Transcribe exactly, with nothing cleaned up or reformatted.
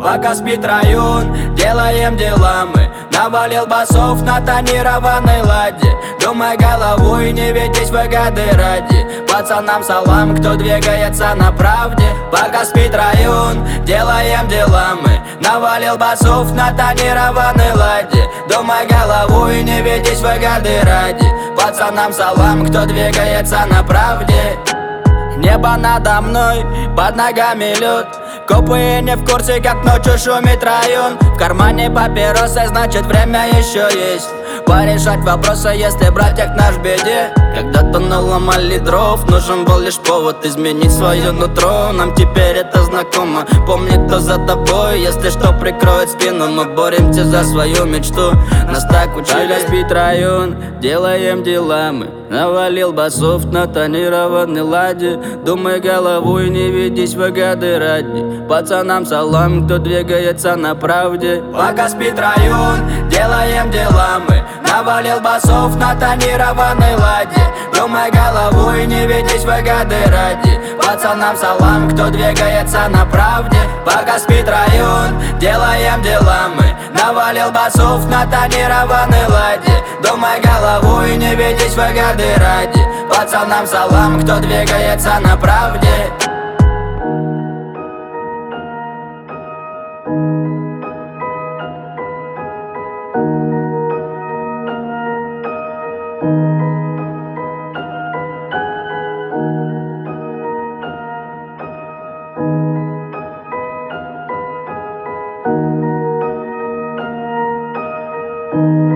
Пока спит район, делаем дела мы. Навалил басов на тонированной ладе. Думай головой, не ведись выгоды ради. Пацанам салам, кто двигается на правде. Пока спит район, делаем дела мы. Навалил басов на тонированной ладе. Думай головой, не ведись выгоды ради. Пацанам салам, кто двигается на правде. Небо надо мной, под ногами лед. Копы не в курсе, как ночью шумит район. В кармане папиросы, значит время еще есть. Порешать вопросы, если брать их наш беде. Когда-то наломали дров, нужен был лишь повод изменить свое нутро. Нам теперь это знакомо, помни, кто за тобой. Если что, прикроет спину, мы боремся за свою мечту. Нас так учили. Спит район, делаем дела мы. Навалил басов на тонированной ладе. Думай головой, не ведись выгоды ради. Пацанам салам, кто двигается на правде. Пока спит район, делаем дела мы. Навалил басов на тонированной ладе. Думай головой, не ведись выгоды ради. Пацанам салам, кто двигается на правде. Пока спит район, делаем дела мы. Навалил басов на тонированной ладе. Думай головой, не ведись выгоды ради. Пацанам салам, кто двигается на правде. Thank you.